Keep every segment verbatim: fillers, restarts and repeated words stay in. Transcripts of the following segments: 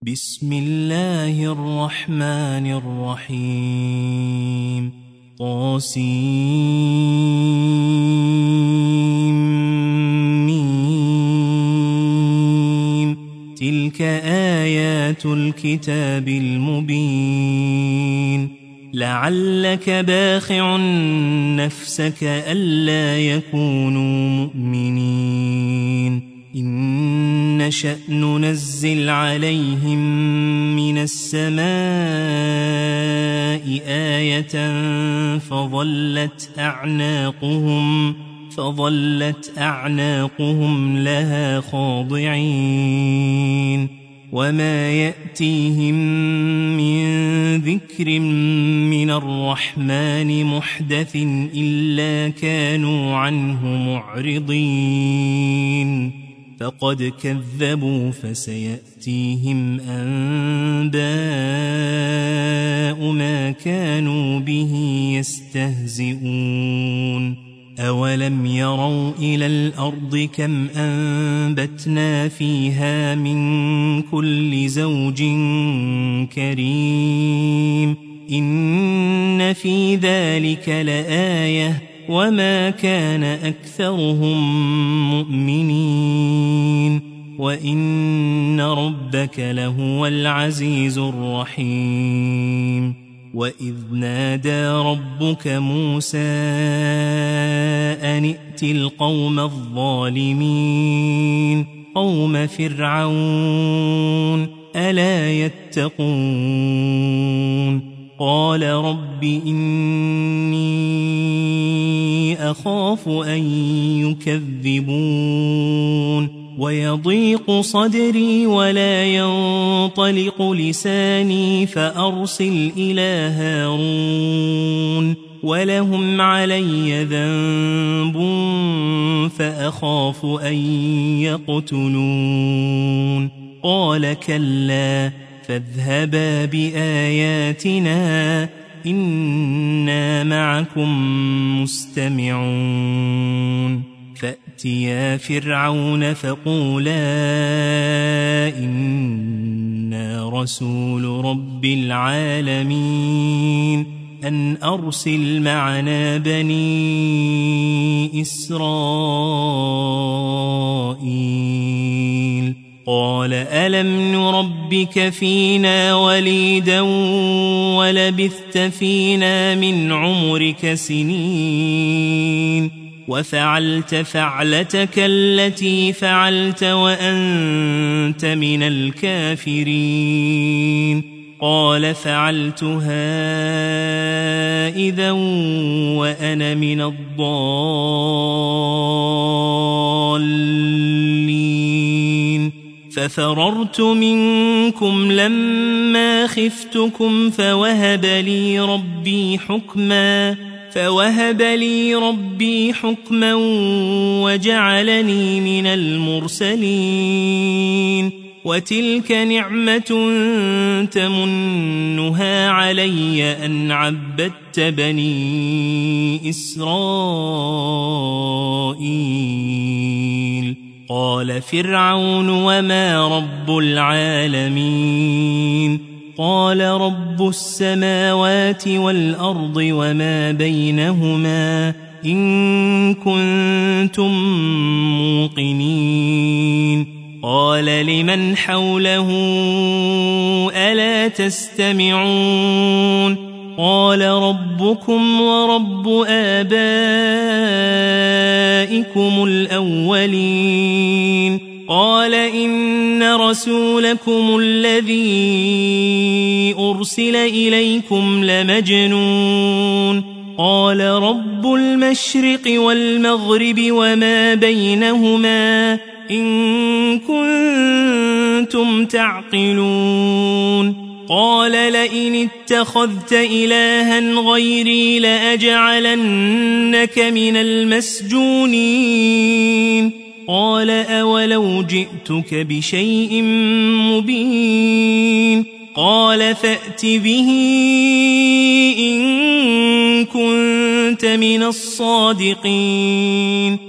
بسم الله الرحمن الرحيم طاسيم تلك آيات الكتاب المبين لعلك باخع نفسك ألا يكونوا مؤمنين إن نشأ ننزل عليهم من السماء آية فظلت أعناقهم فظلت أعناقهم لها خاضعين وما يأتيهم من ذكر من الرحمن محدث إلا كانوا عنه معرضين فقد كذبوا فسيأتيهم أنباء ما كانوا به يستهزئون أولم يروا إلى الأرض كم أنبتنا فيها من كل زوج كريم إن في ذلك لآية وما كان أكثرهم مؤمنين وإن ربك لهو العزيز الرحيم وإذ نادى ربك موسى أن ائت القوم الظالمين قوم فرعون ألا يتقون قال رب إني أخاف أن يكذبون ويضيق صدري ولا ينطلق لساني فأرسل إلى هارون ولهم علي ذنب فأخاف أن يقتلون قال كلا فاذهبا بآياتنا إنا معكم مستمعون فأتيا فرعون فقولا إنا رسول رب العالمين أن أرسل معنا بني إسرائيل قال ألم نربك فينا وليدا ولبثت فينا من عمرك سنين وفعلت فعلتك التي فعلت وأنت من الكافرين قال فعلتها إذا وأنا من الضالين ففررت منكم لما خفتكم فوهب لي ربي حكما فوهب لي ربي حكما وجعلني من المرسلين وتلك نعمة تمنها علي أن عبدت بني إسرائيل قال فرعون وما رب العالمين قال رب السماوات والأرض وما بينهما إن كنتم موقنين قال لمن حوله ألا تستمعون قال ربكم ورب آبائكم الأولين قال إن رسولكم الذي أرسل إليكم لمجنون قال رب المشرق والمغرب وما بينهما إن كنتم تعقلون قال لئن اتخذت إلها غيري لأجعلنك من المسجونين قال أولو جئتك بشيء مبين قال فأت به إن كنت من الصادقين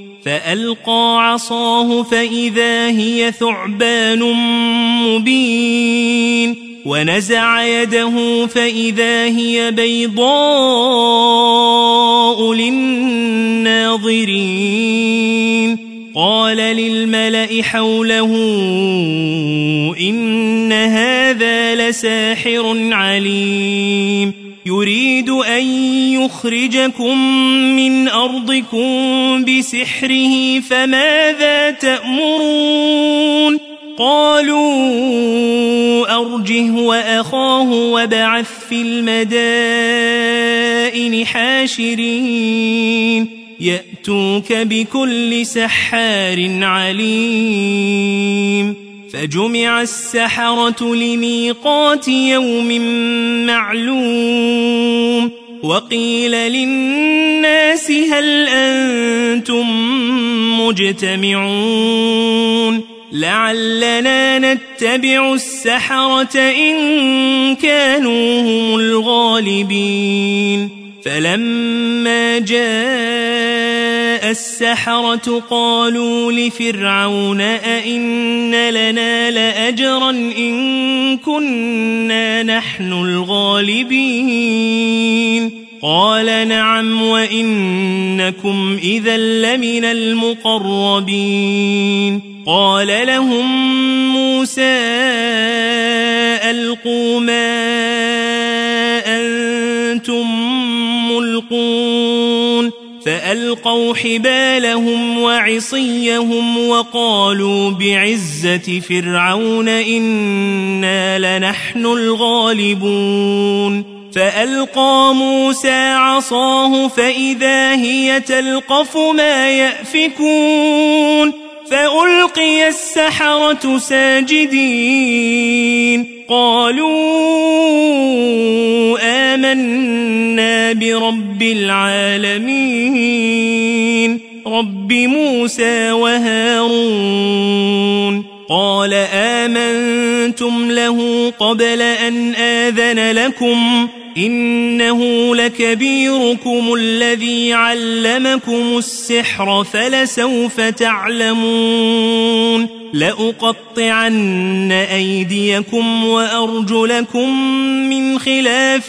فألقى عصاه فإذا هي ثعبان مبين ونزع يده فإذا هي بيضاء للناظرين قال للملأ حوله إن هذا لساحر عليم يريد أن يخرجكم من أرضكم بسحره فماذا تأمرون قالوا أرجه وأخاه وابعث في المدائن حاشرين يأتوك بكل سحار عليم فجمع السحرة لميقات يوم معلوم وقيل للناس هل أنتم مجتمعون لعلنا نتبع السحرة إن كانوا هم الغالبين فلما جاء السحرة قالوا لفرعون أئن لنا لأجرا إن كنا نحن الغالبين قال نعم وإنكم إذا لمن المقربين قال لهم موسى ألقوا ما أنتم ملقون فألقوا حبالهم وعصيهم وقالوا بعزة فرعون إنا لنحن الغالبون فألقى موسى عصاه فإذا هي تلقف ما يأفكون فألقي السحرة ساجدين قالوا آمنا برب العالمين رب موسى وهارون قال آمنتم له قبل أن آذن لكم إنه لكبيركم الذي علمكم السحر فلسوف تعلمون لأقطعن أيديكم وأرجلكم من خلاف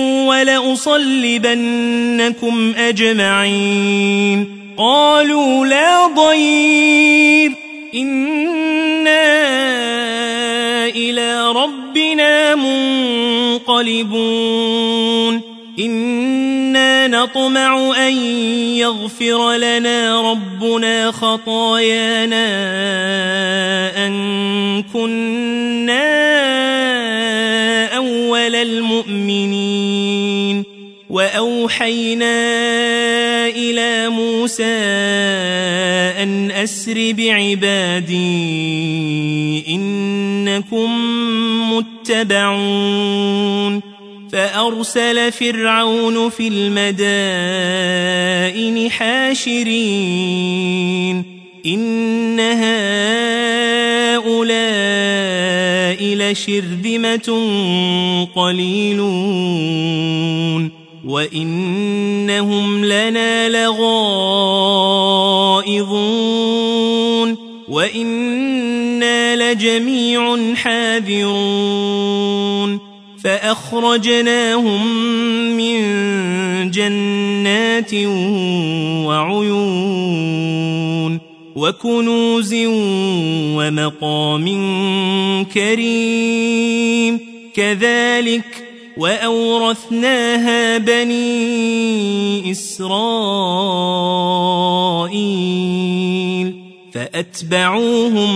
ولأصلبنكم أجمعين قالوا لا ضير إنا إلى ربنا منقلبون إنا نطمع أن يغفر لنا ربنا خطايانا أن كنا أول المؤمنين وأوحينا إلى موسى أن أسر بعبادي إنكم متبعون فأرسل فرعون في المدائن حاشرين إن هؤلاء لشرذمة قليلون وإنهم لنا لغائظون وإنا لجميع حاذرون فأخرجناهم من جنات وعيون وكنوز ومقام كريم كذلك وأورثناها بني إسرائيل فأتبعوهم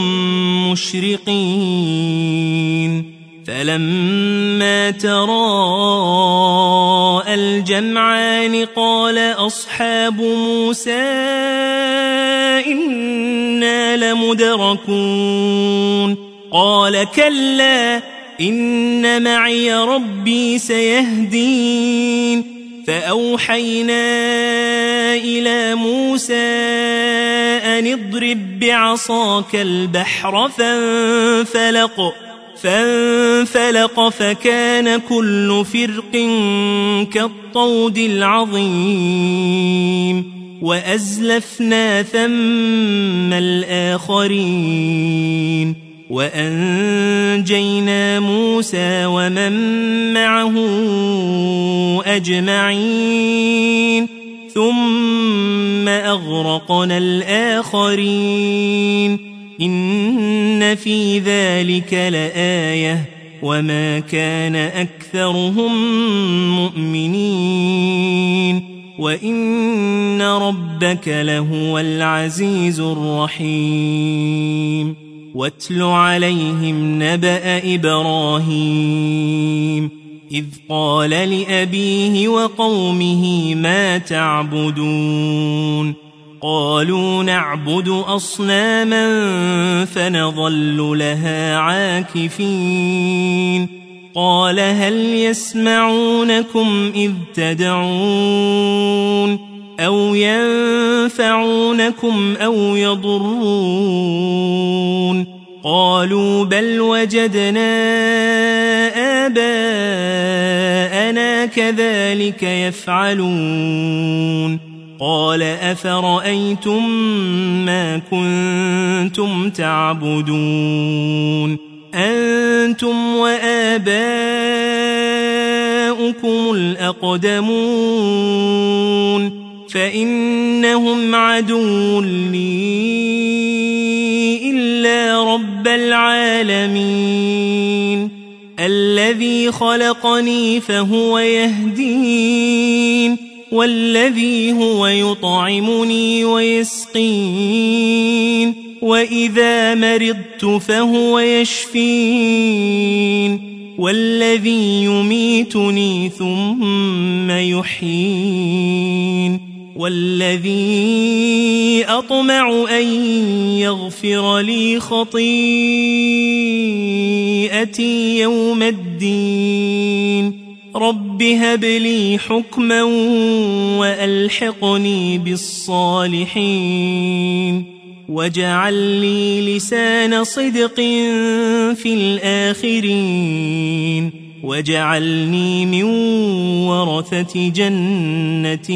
مشرقين فلما تراءى الجمعان قال أصحاب موسى إنا لمدركون قال كلا إن معي ربي سيهدين فأوحينا إلى موسى أن اضرب بعصاك البحر فانفلق فانفلق فكان كل فرق كالطود العظيم وأزلفنا ثم الآخرين وأنجينا موسى ومن معه أجمعين ثم أغرقنا الآخرين إن في ذلك لآية وما كان أكثرهم مؤمنين وإن ربك لهو العزيز الرحيم واتل عليهم نبأ إبراهيم إذ قال لأبيه وقومه ما تعبدون قالوا نعبد أصناما فنظل لها عاكفين قال هل يسمعونكم إذ تدعون أو ينفعونكم أو يضرون قالوا بل وجدنا آباءنا كذلك يفعلون قال أفرأيتم ما كنتم تعبدون أنتم وآباؤكم الأقدمون فإنهم عدو لي إلا رب العالمين الذي خلقني فهو يهدين والذي هو يطعمني ويسقين وإذا مرضت فهو يشفين والذي يميتني ثم يحيين والذي أطمع أن يغفر لي خطيئتي يوم الدين رب هب لي حكما وألحقني بالصالحين واجعل لي لسان صدق في الآخرين واجعلني من ورثة جنة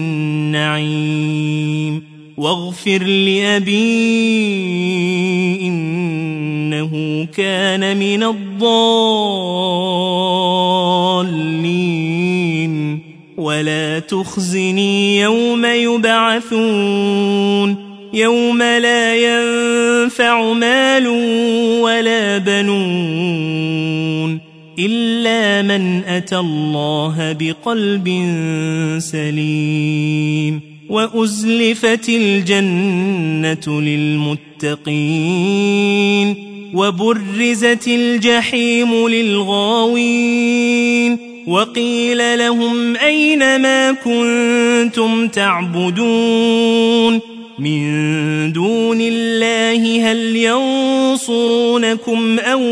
النعيم واغفر لأبي إنه كان من الضالين ولا تخزني يوم يبعثون يوم لا ينفع مال ولا بنون إلا من أتى الله بقلب سليم وأزلفت الجنة للمتقين وبرزت الجحيم للغاوين وقيل لهم أين ما كنتم تعبدون من دون الله هل ينصرونكم أو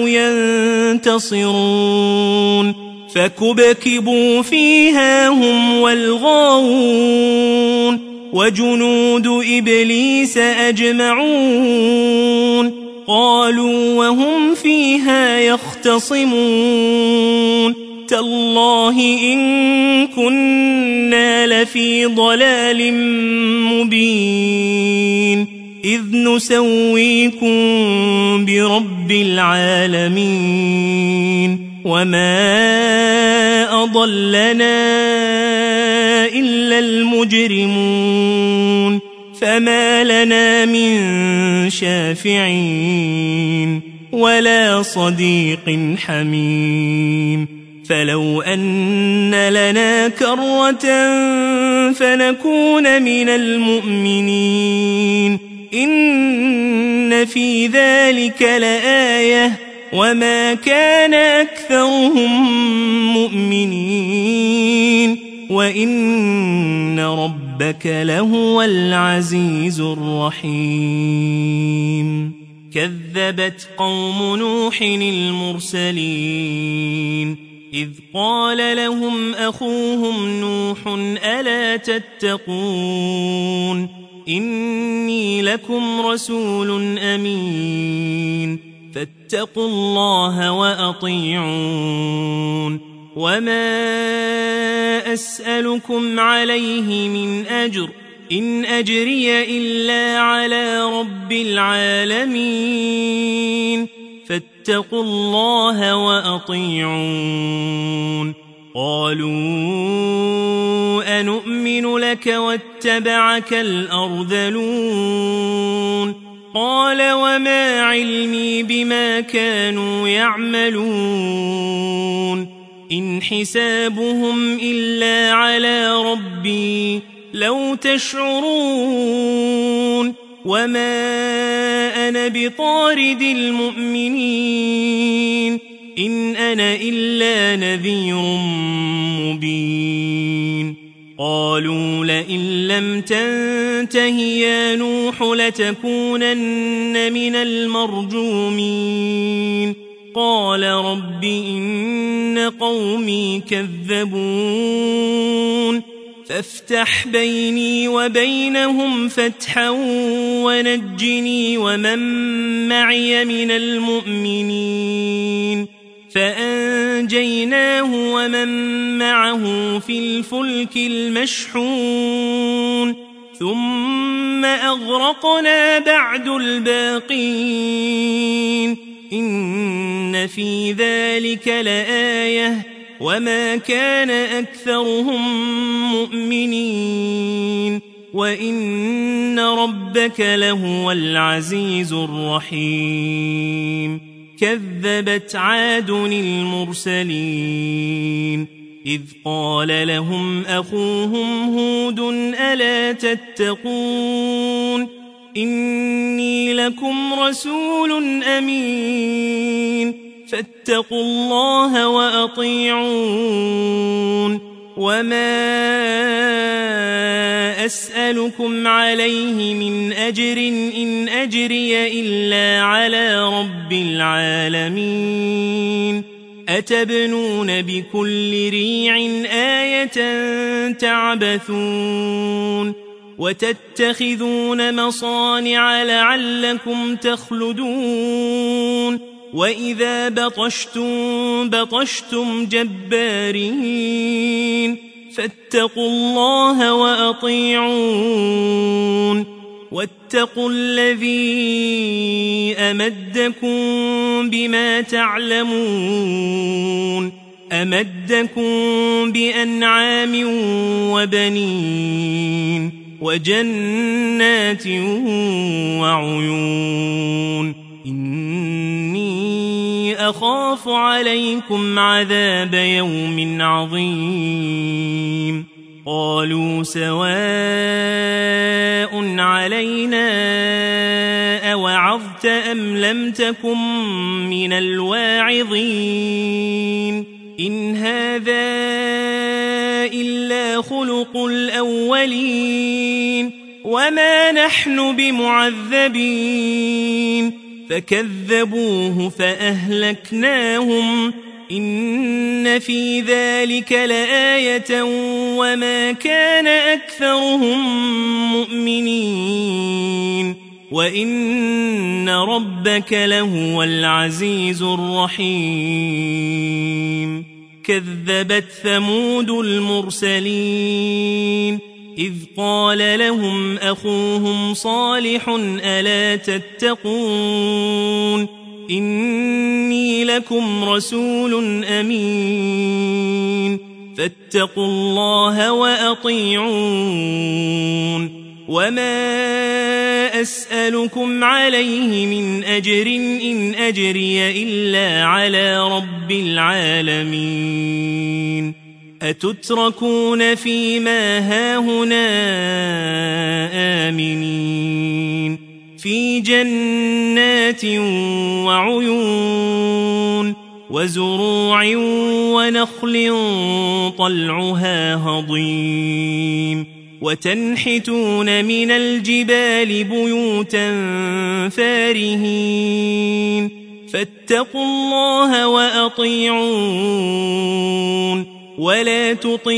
ينتصرون فكبكبوا فيها هم والغاوون وجنود إبليس أجمعون قالوا وهم فيها يختصمون تالله إن كنا لفي ضلال مبين إذ نسويكم برب العالمين وما أضلنا إلا المجرمون فما لنا من شافعين ولا صديق حميم فلو أن لنا كرة فنكون من المؤمنين إن في ذلك لآية وما كان أكثرهم مؤمنين وإن ربك لهو العزيز الرحيم كذبت قوم نوح المرسلين إذ قال لهم أخوهم نوح ألا تتقون إني لكم رسول أمين فاتقوا الله وأطيعون وما أسألكم عليه من أجر إن أجري إلا على رب العالمين فاتقوا الله وأطيعون قالوا أنؤمن لك واتبعك الأرذلون قال وما علمي بما كانوا يعملون إن حسابهم إلا على ربي لو تشعرون وما أنا بطارد المؤمنين إن أنا إلا نذير مبين قالوا لئن لم تنته يا نوح لتكونن من المرجومين قال رب إن قومي كذبون فافتح بيني وبينهم فتحا ونجني ومن معي من المؤمنين فأنجيناه ومن معه في الفلك المشحون ثم أغرقنا بعد الباقين إن في ذلك لآية وما كان أكثرهم مؤمنين وإن ربك لهو العزيز الرحيم كذبت عاد المرسلين إذ قال لهم أخوهم هود ألا تتقون إني لكم رسول أمين فاتقوا الله وأطيعون وما أسألكم عليه من أجر إن أجري إلا على رب العالمين أتبنون بكل ريع آية تعبثون وتتخذون مصانع لعلكم تخلدون وإذا بطشتم بطشتم جبارين فاتقوا الله وأطيعون واتقوا الذي أمدكم بما تعلمون أمدكم بأنعام وبنين وجنات وعيون إني أخاف عليكم عذاب يوم عظيم قالوا سواء علينا أوعظت أم لم تكن من الواعظين إن هذا إلا خلق الأولين وما نحن بمعذبين فكذبوه فأهلكناهم إن في ذلك لآية وما كان أكثرهم مؤمنين وإن ربك لهو العزيز الرحيم كذبت ثمود المرسلين إذ قال لهم أخوهم صالح ألا تتقون إني لكم رسول أمين فاتقوا الله وأطيعون وما أسألكم عليه من أجر إن أجري إلا على رب العالمين أتتركون فيما هاهنا آمنين في جنات وعيون وزروع ونخل طلعها هضيم وتنحتون من الجبال بيوتا فارهين فاتقوا الله وأطيعون ولا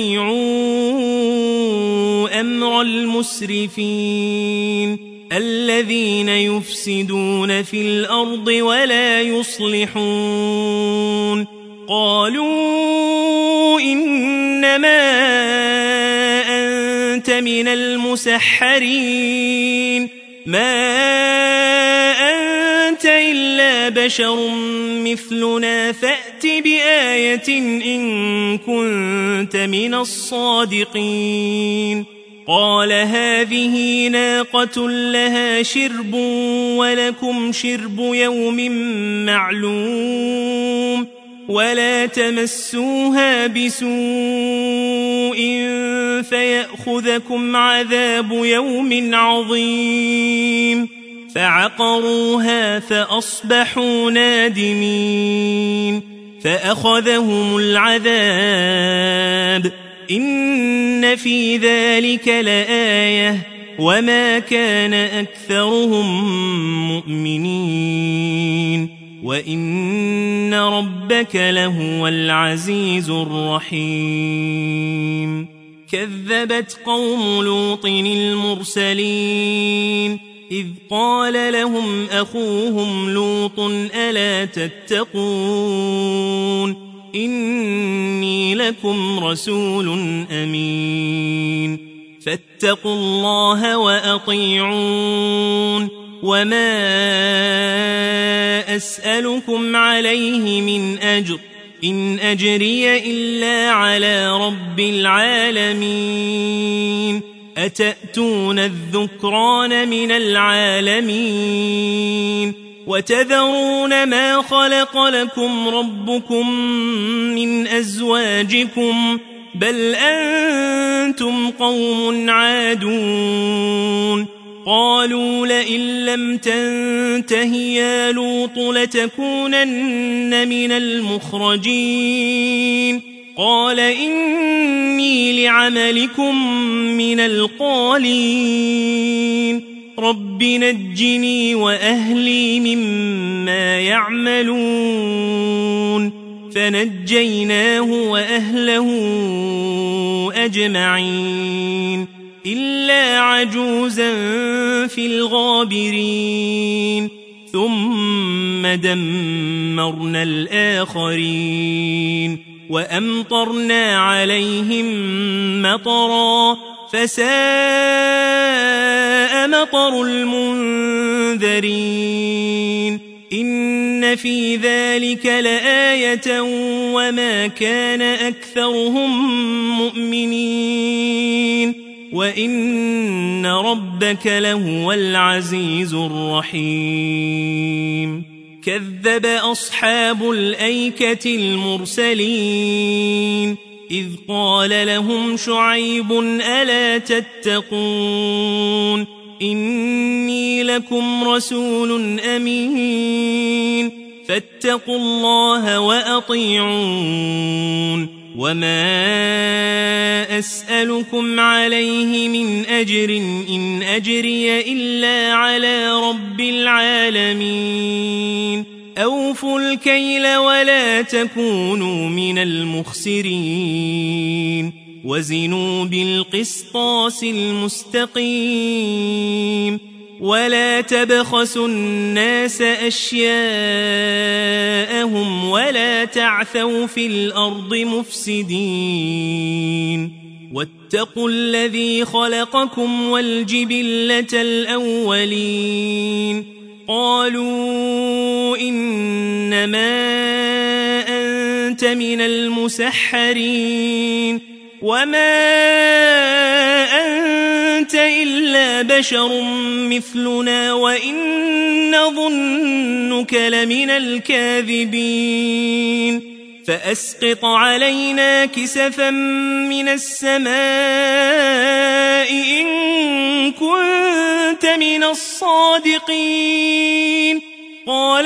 تطيعوا أمر المسرفين الذين يفسدون في الأرض ولا يصلحون قالوا إنما أنت من المسحرين ما أنت إلا بشر مثلنا فأت بآية إن كنت من الصادقين قال هذه ناقة لها شرب ولكم شرب يوم معلوم ولا تمسوها بسوء فيأخذكم عذاب يوم عظيم فعقروها فأصبحوا نادمين فأخذهم العذاب إن في ذلك لآية وما كان أكثرهم مؤمنين وإن ربك لهو العزيز الرحيم كذبت قوم لوط المرسلين إذ قال لهم أخوهم لوط ألا تتقون إني لكم رسول أمين فاتقوا الله وأطيعون وما أسألكم عليه من أجر إن أجري إلا على رب العالمين أتأتون الذكران من العالمين وتذرون ما خلق لكم ربكم من أزواجكم بل أنتم قوم عادون قالوا لئن لم تنته يا لوط لتكونن من المخرجين قال إني لعملكم من القالين رب نجني وأهلي مما يعملون فنجيناه وأهله أجمعين إلا عجوزا في الغابرين ثم دمرنا الآخرين وأمطرنا عليهم مطرا فساء مطر المنذرين إن في ذلك لآية وما كان أكثرهم مؤمنين وإن ربك لهو العزيز الرحيم كذب أصحاب الأيكة المرسلين إذ قال لهم شعيب ألا تتقون إني لكم رسول أمين فاتقوا الله وأطيعون وما أسألكم عليه من أجر إن أجري إلا على رب العالمين أوفوا الكيل ولا تكونوا من المخسرين وزنوا بالقسطاس المستقيم ولا تبخسوا الناس أشياءهم ولا تعثوا في الأرض مفسدين واتقوا الذي خلقكم والجبلة الأولين قالوا إنما أنت من المسحرين وما أنت إلا بشر مثلنا وإن نظنك لمن الكاذبين فأسقط علينا كسفا من السماء إن كنت من الصادقين قال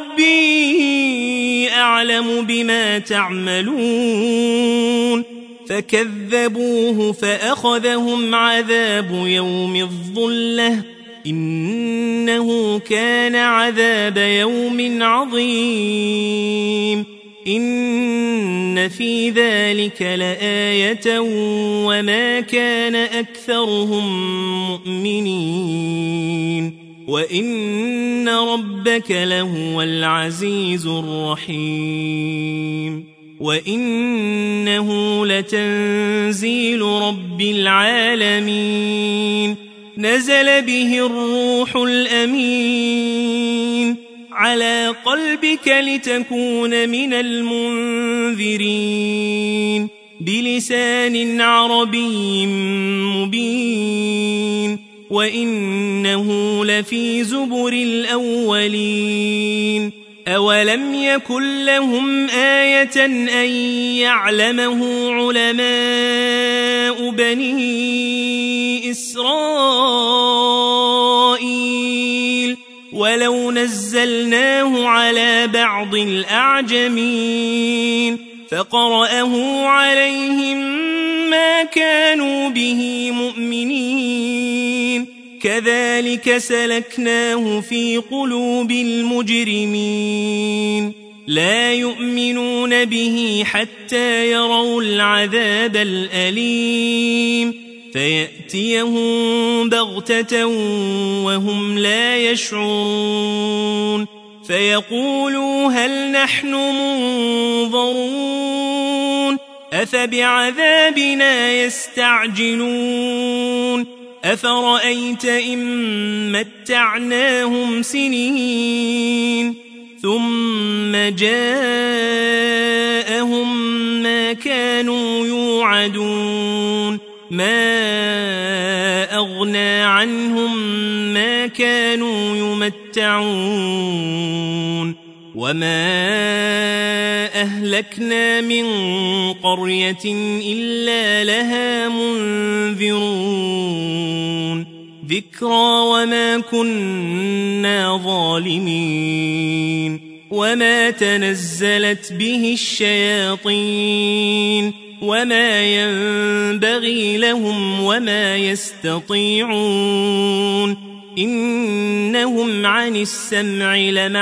ربي أعلم بما تعملون فكذبوه فأخذهم عذاب يوم الظلة إنه كان عذاب يوم عظيم إن في ذلك لآية وما كان أكثرهم مؤمنين وإن ربك لهو العزيز الرحيم وإنه لتنزيل رب العالمين نزل به الروح الأمين على قلبك لتكون من المنذرين بلسان عربي مبين وإنه لفي زبر الأولين أولم يكن لهم آية أن يعلمه علماء بني إسرائيل ولو نزلناه على بعض الأعجمين فقرأه عليهم ما كانوا به مؤمنين كذلك سلكناه في قلوب المجرمين لا يؤمنون به حتى يروا العذاب الأليم فيأتيهم بغتة وهم لا يشعرون فيقولوا هل نحن منظرون أفبعذابنا يستعجلون أفرأيت إن متعناهم سنين ثم جاءهم ما كانوا يوعدون ما أغنى عنهم ما كانوا يمتعون وما أهلكنا من قرية إلا لها منذرون ذكرى وما كنا ظالمين وما تنزلت به الشياطين وما ينبغي لهم وما يستطيعون إنهم عن السمع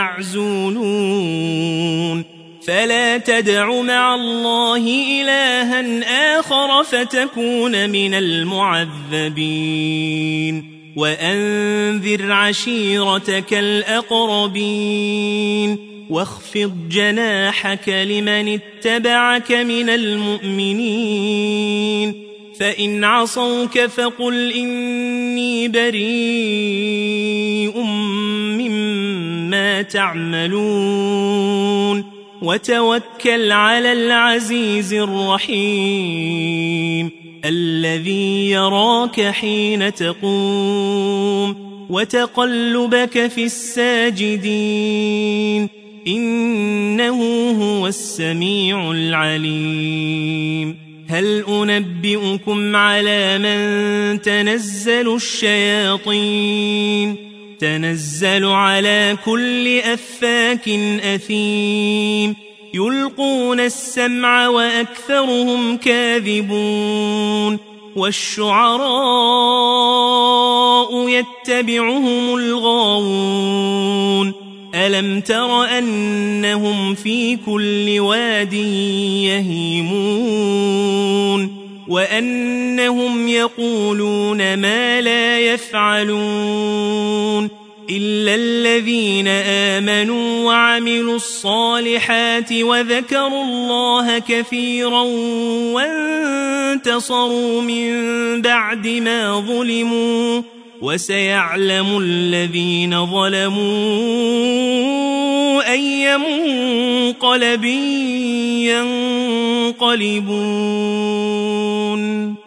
لمعزولون فلا تدع مع الله إلها آخر فتكون من المعذبين وأنذر عشيرتك الأقربين واخفض جناحك لمن اتبعك من المؤمنين فإن عصوك فقل إني بريء مما تعملون وتوكل على العزيز الرحيم الذي يراك حين تقوم وتقلبك في الساجدين إنه هو السميع العليم هل أنبئكم على من تنزل الشياطين تنزل على كل أفاك أثيم يلقون السمع وأكثرهم كاذبون والشعراء يتبعهم الغاوون ألم تر أنهم في كل واد يهيمون وأنهم يقولون ما لا يفعلون إلا الذين آمنوا وعملوا الصالحات وذكروا الله كثيرا وانتصروا من بعد ما ظلموا وسيعلم الذين ظلموا أي منقلب ينقلبون